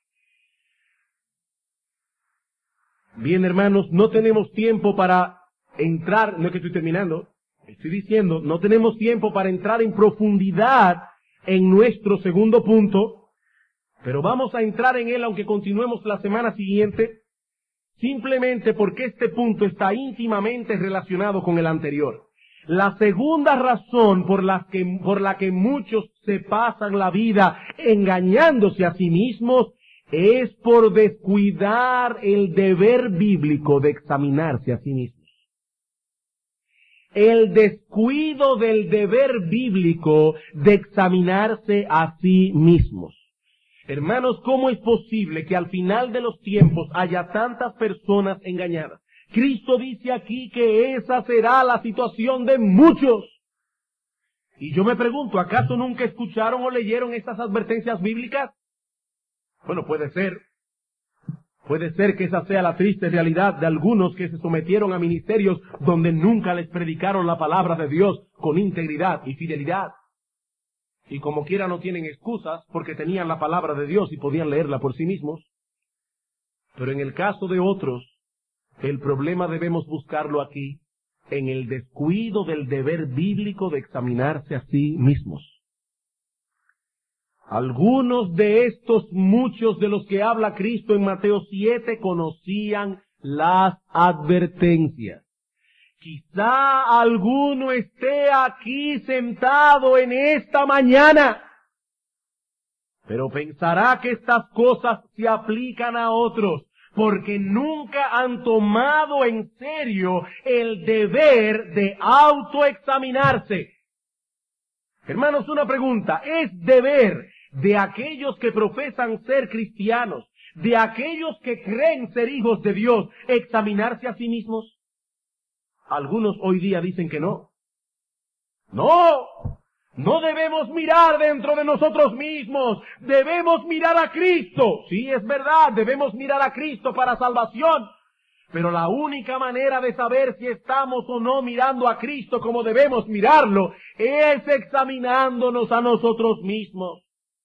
Bien, hermanos, no tenemos tiempo para entrar, no es que estoy terminando, estoy diciendo, no tenemos tiempo para entrar en profundidad en nuestro segundo punto, pero vamos a entrar en él aunque continuemos la semana siguiente, simplemente porque este punto está íntimamente relacionado con el anterior. La segunda razón por la que, por la que muchos se pasan la vida engañándose a sí mismos es por descuidar el deber bíblico de examinarse a sí mismos. El descuido del deber bíblico de examinarse a sí mismos. Hermanos, ¿cómo es posible que al final de los tiempos haya tantas personas engañadas? Cristo dice aquí que esa será la situación de muchos. Y yo me pregunto, ¿acaso nunca escucharon o leyeron estas advertencias bíblicas? Bueno, puede ser. Puede ser que esa sea la triste realidad de algunos que se sometieron a ministerios donde nunca les predicaron la palabra de Dios con integridad y fidelidad. Y como quiera no tienen excusas porque tenían la palabra de Dios y podían leerla por sí mismos. Pero en el caso de otros, el problema debemos buscarlo aquí, en el descuido del deber bíblico de examinarse a sí mismos. Algunos de estos muchos de los que habla Cristo en Mateo siete conocían las advertencias. Quizá alguno esté aquí sentado en esta mañana, pero pensará que estas cosas se aplican a otros, porque nunca han tomado en serio el deber de autoexaminarse. Hermanos, una pregunta, ¿es deber de aquellos que profesan ser cristianos, de aquellos que creen ser hijos de Dios, examinarse a sí mismos? Algunos hoy día dicen que no. No, no debemos mirar dentro de nosotros mismos, debemos mirar a Cristo. Sí, es verdad, debemos mirar a Cristo para salvación, pero la única manera de saber si estamos o no mirando a Cristo como debemos mirarlo es examinándonos a nosotros mismos.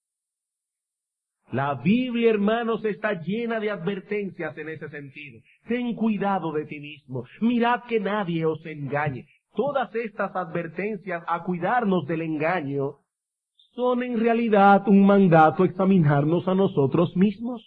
La Biblia, hermanos, está llena de advertencias en ese sentido. Ten cuidado de ti mismo. Mirad que nadie os engañe. Todas estas advertencias a cuidarnos del engaño son en realidad un mandato a examinarnos a nosotros mismos.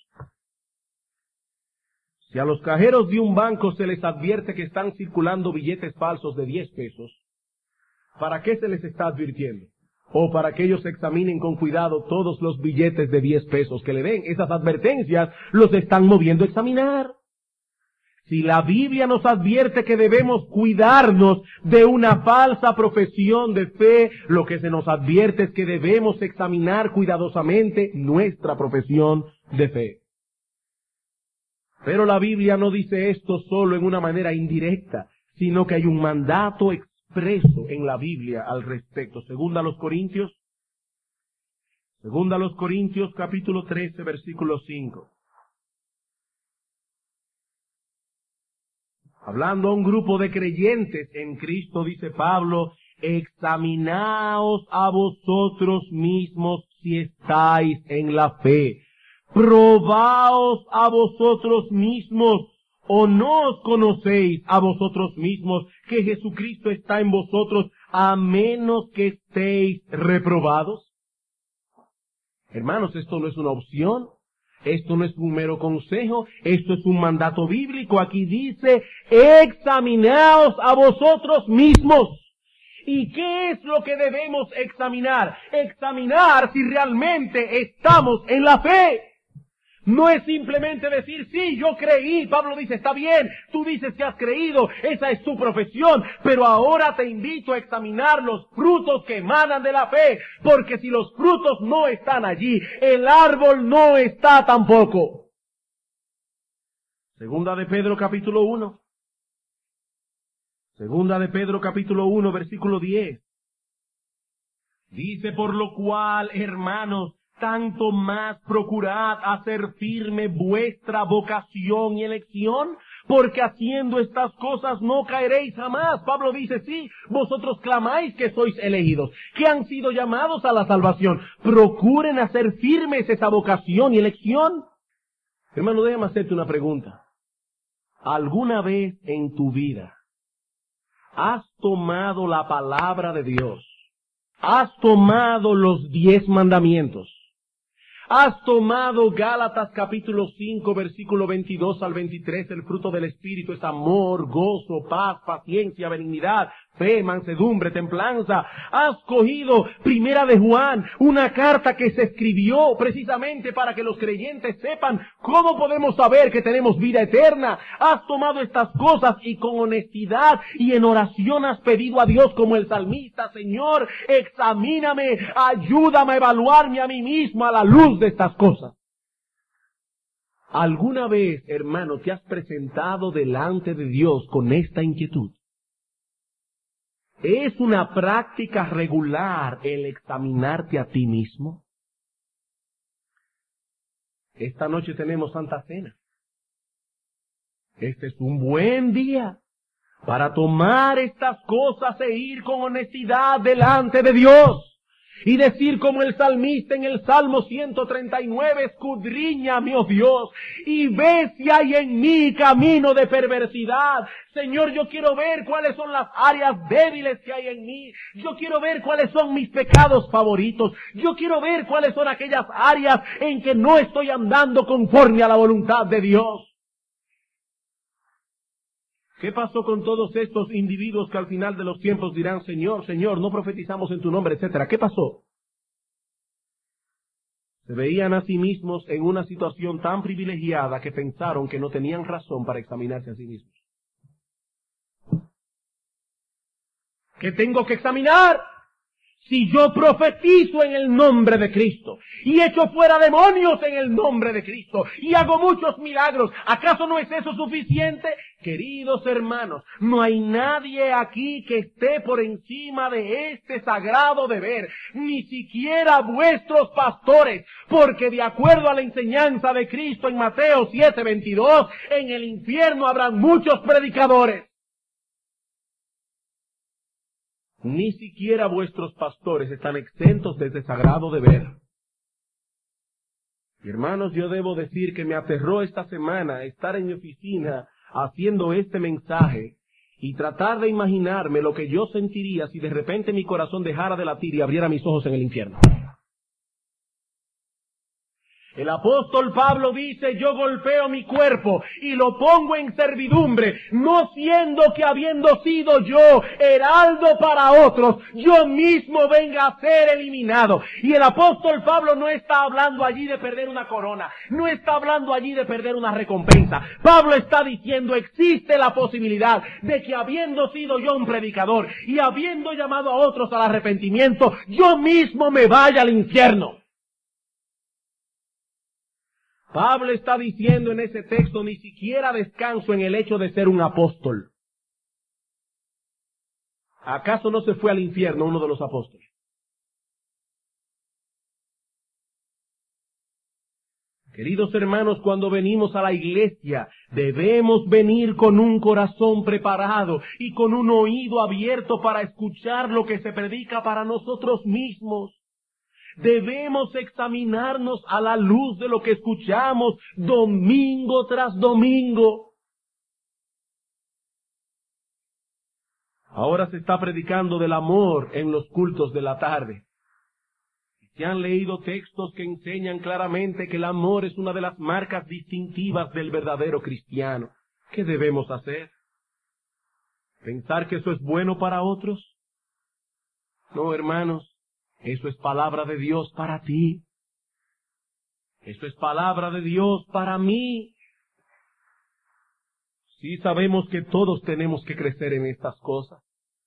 Si a los cajeros de un banco se les advierte que están circulando billetes falsos de diez pesos, ¿para qué se les está advirtiendo? O para que ellos examinen con cuidado todos los billetes de diez pesos que le den. Esas advertencias los están moviendo a examinar. Si la Biblia nos advierte que debemos cuidarnos de una falsa profesión de fe, lo que se nos advierte es que debemos examinar cuidadosamente nuestra profesión de fe. Pero la Biblia no dice esto solo en una manera indirecta, sino que hay un mandato expreso en la Biblia al respecto. Según a los Corintios, Segunda a los Corintios, capítulo trece, versículo cinco. Hablando a un grupo de creyentes en Cristo, dice Pablo, examinaos a vosotros mismos si estáis en la fe. Probaos a vosotros mismos, o no os conocéis a vosotros mismos que Jesucristo está en vosotros, a menos que estéis reprobados. Hermanos, esto no es una opción. Esto no es un mero consejo, esto es un mandato bíblico. Aquí dice, examinaos a vosotros mismos. ¿Y qué es lo que debemos examinar? Examinar si realmente estamos en la fe. No es simplemente decir, sí, yo creí. Pablo dice, está bien, tú dices que has creído, esa es tu profesión, pero ahora te invito a examinar los frutos que emanan de la fe, porque si los frutos no están allí, el árbol no está tampoco. Segunda de Pedro capítulo uno. Segunda de Pedro capítulo uno, versículo diez. Dice, por lo cual, hermanos, tanto más procurad hacer firme vuestra vocación y elección, porque haciendo estas cosas no caeréis jamás. Pablo dice, sí, vosotros clamáis que sois elegidos, que han sido llamados a la salvación. Procuren hacer firmes esa vocación y elección. Hermano, déjame hacerte una pregunta. ¿Alguna vez en tu vida has tomado la palabra de Dios? ¿Has tomado los diez mandamientos? ¿Has tomado Gálatas capítulo cinco, versículo veintidós al veintitrés? El fruto del Espíritu es amor, gozo, paz, paciencia, benignidad, fe, mansedumbre, templanza. ¿Has cogido Primera de Juan, una carta que se escribió precisamente para que los creyentes sepan cómo podemos saber que tenemos vida eterna? ¿Has tomado estas cosas y con honestidad y en oración has pedido a Dios como el salmista, Señor, examíname, ayúdame a evaluarme a mí mismo a la luz de estas cosas? ¿Alguna vez, hermano, te has presentado delante de Dios con esta inquietud? ¿Es una práctica regular el examinarte a ti mismo? Esta noche tenemos Santa Cena. Este es un buen día para tomar estas cosas e ir con honestidad delante de Dios. Y decir como el salmista en el Salmo ciento treinta y nueve, escudriñame, oh Dios, y ve si hay en mí camino de perversidad. Señor, yo quiero ver cuáles son las áreas débiles que hay en mí. Yo quiero ver cuáles son mis pecados favoritos. Yo quiero ver cuáles son aquellas áreas en que no estoy andando conforme a la voluntad de Dios. ¿Qué pasó con todos estos individuos que al final de los tiempos dirán, Señor, Señor, no profetizamos en tu nombre, etcétera? ¿Qué pasó? Se veían a sí mismos en una situación tan privilegiada que pensaron que no tenían razón para examinarse a sí mismos. ¿Qué tengo que examinar? Si yo profetizo en el nombre de Cristo y echo fuera demonios en el nombre de Cristo y hago muchos milagros, ¿acaso no es eso suficiente? Queridos hermanos, no hay nadie aquí que esté por encima de este sagrado deber, ni siquiera vuestros pastores, porque de acuerdo a la enseñanza de Cristo en Mateo siete veintidós, en el infierno habrán muchos predicadores. Ni siquiera vuestros pastores están exentos de ese sagrado deber. Y hermanos, yo debo decir que me aterró esta semana estar en mi oficina haciendo este mensaje y tratar de imaginarme lo que yo sentiría si de repente mi corazón dejara de latir y abriera mis ojos en el infierno. El apóstol Pablo dice, yo golpeo mi cuerpo y lo pongo en servidumbre, no siendo que habiendo sido yo heraldo para otros, yo mismo venga a ser eliminado. Y el apóstol Pablo no está hablando allí de perder una corona, no está hablando allí de perder una recompensa. Pablo está diciendo, existe la posibilidad de que habiendo sido yo un predicador y habiendo llamado a otros al arrepentimiento, yo mismo me vaya al infierno. Pablo está diciendo en ese texto, ni siquiera descanso en el hecho de ser un apóstol. ¿Acaso no se fue al infierno uno de los apóstoles? Queridos hermanos, cuando venimos a la iglesia, debemos venir con un corazón preparado y con un oído abierto para escuchar lo que se predica para nosotros mismos. Debemos examinarnos a la luz de lo que escuchamos domingo tras domingo. Ahora se está predicando del amor en los cultos de la tarde. Se han leído textos que enseñan claramente que el amor es una de las marcas distintivas del verdadero cristiano. ¿Qué debemos hacer? ¿Pensar que eso es bueno para otros? No, hermanos, eso es palabra de Dios para ti. Eso es palabra de Dios para mí. Sí sabemos que todos tenemos que crecer en estas cosas.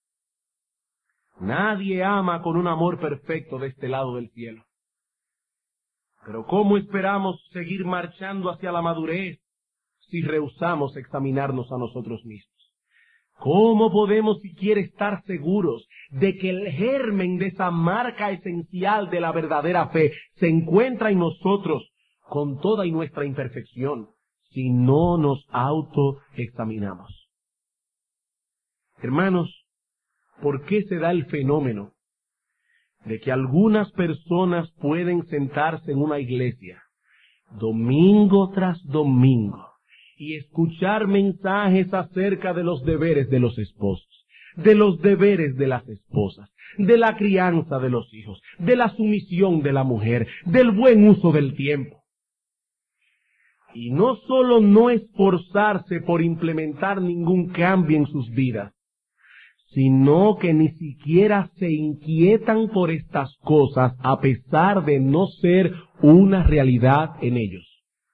Nadie ama con un amor perfecto de este lado del cielo. Pero ¿cómo esperamos seguir marchando hacia la madurez si rehusamos examinarnos a nosotros mismos? ¿Cómo podemos siquiera estar seguros de que el germen de esa marca esencial de la verdadera fe se encuentra en nosotros con toda y nuestra imperfección si no nos autoexaminamos? Hermanos, ¿por qué se da el fenómeno de que algunas personas pueden sentarse en una iglesia domingo tras domingo y escuchar mensajes acerca de los deberes de los esposos, de los deberes de las esposas, de la crianza de los hijos, de la sumisión de la mujer, del buen uso del tiempo? Y no solo no esforzarse por implementar ningún cambio en sus vidas, sino que ni siquiera se inquietan por estas cosas a pesar de no ser una realidad en ellos.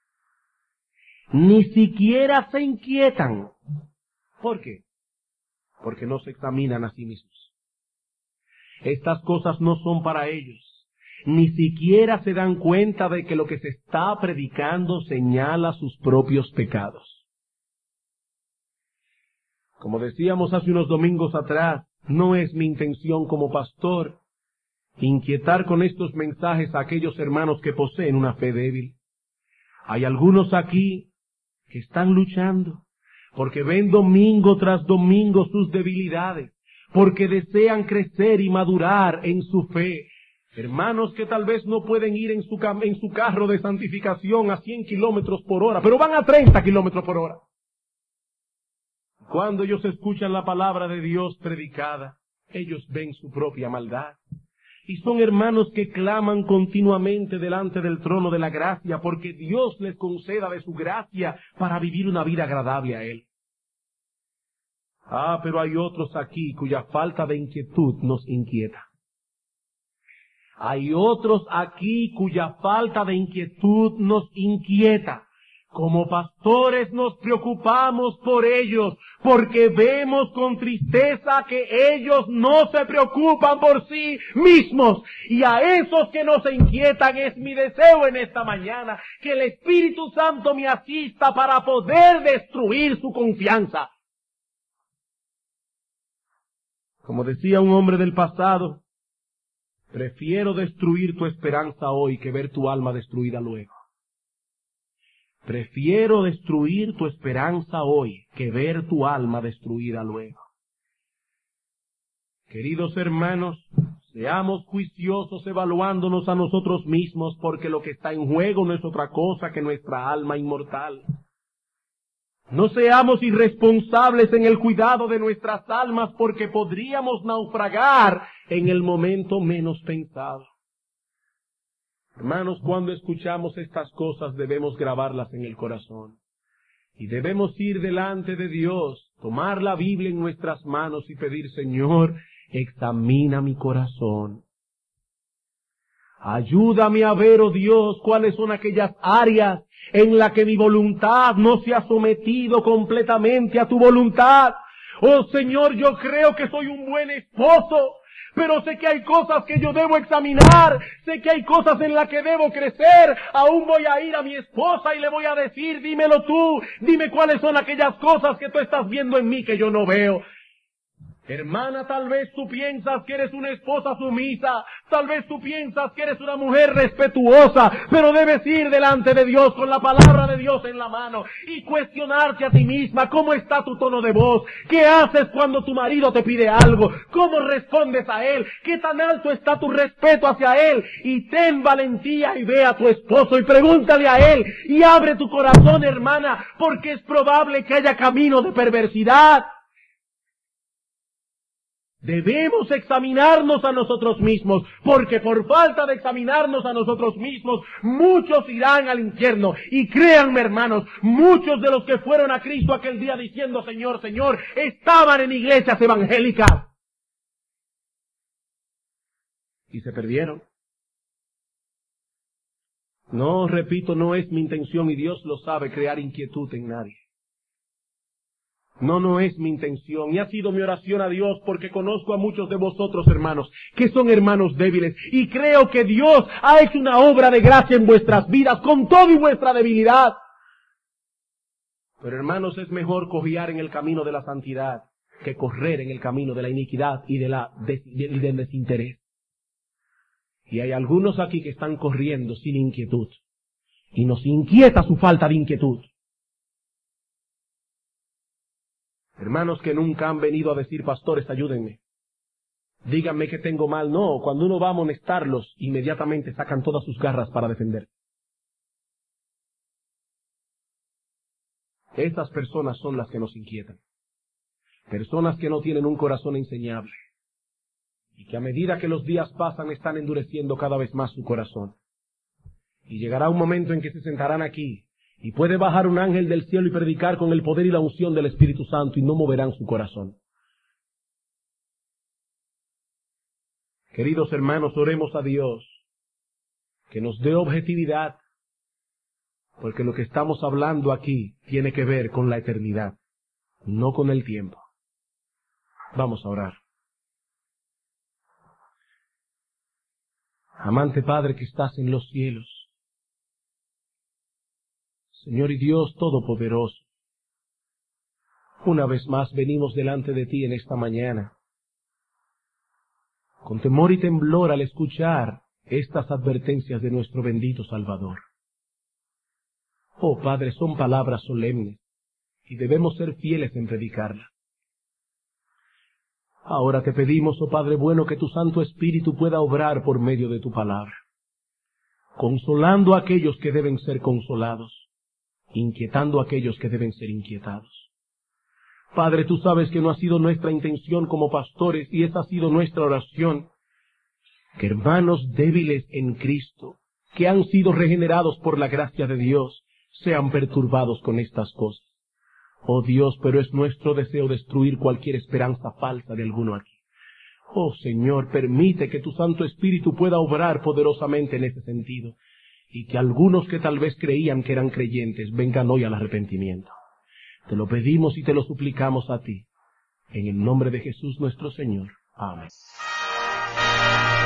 Ni siquiera se inquietan. ¿Por qué? Porque no se examinan a sí mismos. Estas cosas no son para ellos. Ni siquiera se dan cuenta de que lo que se está predicando señala sus propios pecados. Como decíamos hace unos domingos atrás, no es mi intención como pastor inquietar con estos mensajes a aquellos hermanos que poseen una fe débil. Hay algunos aquí que están luchando porque ven domingo tras domingo sus debilidades, porque desean crecer y madurar en su fe. Hermanos que tal vez no pueden ir en su, cam- en su carro de santificación a cien kilómetros por hora, pero van a treinta kilómetros por hora. Cuando ellos escuchan la palabra de Dios predicada, ellos ven su propia maldad. Y son hermanos que claman continuamente delante del trono de la gracia, porque Dios les conceda de su gracia para vivir una vida agradable a Él. Ah, pero hay otros aquí cuya falta de inquietud nos inquieta. Hay otros aquí cuya falta de inquietud nos inquieta. Como pastores nos preocupamos por ellos, porque vemos con tristeza que ellos no se preocupan por sí mismos. Y a esos que nos inquietan es mi deseo en esta mañana, que el Espíritu Santo me asista para poder destruir su confianza. Como decía un hombre del pasado, prefiero destruir tu esperanza hoy que ver tu alma destruida luego. Prefiero destruir tu esperanza hoy que ver tu alma destruida luego. Queridos hermanos, seamos juiciosos evaluándonos a nosotros mismos, porque lo que está en juego no es otra cosa que nuestra alma inmortal. No seamos irresponsables en el cuidado de nuestras almas, porque podríamos naufragar en el momento menos pensado. Hermanos, cuando escuchamos estas cosas debemos grabarlas en el corazón. Y debemos ir delante de Dios, tomar la Biblia en nuestras manos y pedir: Señor, examina mi corazón. Ayúdame a ver, oh Dios, cuáles son aquellas áreas en las que mi voluntad no se ha sometido completamente a tu voluntad. Oh Señor, yo creo que soy un buen esposo, pero sé que hay cosas que yo debo examinar, sé que hay cosas en las que debo crecer. Aún voy a ir a mi esposa y le voy a decir: dímelo tú, dime cuáles son aquellas cosas que tú estás viendo en mí que yo no veo. Hermana, tal vez tú piensas que eres una esposa sumisa, tal vez tú piensas que eres una mujer respetuosa, pero debes ir delante de Dios con la palabra de Dios en la mano y cuestionarte a ti misma cómo está tu tono de voz, qué haces cuando tu marido te pide algo, cómo respondes a él, qué tan alto está tu respeto hacia él, y ten valentía y ve a tu esposo y pregúntale a él y abre tu corazón, hermana, porque es probable que haya camino de perversidad. Debemos examinarnos a nosotros mismos, porque por falta de examinarnos a nosotros mismos, muchos irán al infierno. Y créanme, hermanos, muchos de los que fueron a Cristo aquel día diciendo Señor, Señor, estaban en iglesias evangélicas. Y se perdieron. No, repito, no es mi intención, y Dios lo sabe, crear inquietud en nadie. No, no es mi intención, y ha sido mi oración a Dios, porque conozco a muchos de vosotros, hermanos, que son hermanos débiles, y creo que Dios ha hecho una obra de gracia en vuestras vidas, con toda y vuestra debilidad. Pero, hermanos, es mejor cojear en el camino de la santidad, que correr en el camino de la iniquidad y, de la des- y del desinterés. Y hay algunos aquí que están corriendo sin inquietud, y nos inquieta su falta de inquietud. Hermanos que nunca han venido a decir, pastores, ayúdenme, díganme que tengo mal. No, cuando uno va a amonestarlos, inmediatamente sacan todas sus garras para defender. Estas personas son las que nos inquietan. Personas que no tienen un corazón enseñable, y que a medida que los días pasan están endureciendo cada vez más su corazón. Y llegará un momento en que se sentarán aquí, y puede bajar un ángel del cielo y predicar con el poder y la unción del Espíritu Santo, y no moverán su corazón. Queridos hermanos, oremos a Dios que nos dé objetividad, porque lo que estamos hablando aquí tiene que ver con la eternidad, no con el tiempo. Vamos a orar. Amante Padre que estás en los cielos, Señor y Dios Todopoderoso, una vez más venimos delante de ti en esta mañana, con temor y temblor al escuchar estas advertencias de nuestro bendito Salvador. Oh Padre, son palabras solemnes, y debemos ser fieles en predicarlas. Ahora te pedimos, oh Padre bueno, que tu Santo Espíritu pueda obrar por medio de tu palabra, consolando a aquellos que deben ser consolados, inquietando a aquellos que deben ser inquietados. Padre, tú sabes que no ha sido nuestra intención como pastores, y esa ha sido nuestra oración, que hermanos débiles en Cristo, que han sido regenerados por la gracia de Dios, sean perturbados con estas cosas. Oh Dios, pero es nuestro deseo destruir cualquier esperanza falsa de alguno aquí. Oh Señor, permite que tu Santo Espíritu pueda obrar poderosamente en ese sentido, y que algunos que tal vez creían que eran creyentes vengan hoy al arrepentimiento. Te lo pedimos y te lo suplicamos a ti, en el nombre de Jesús nuestro Señor. Amén.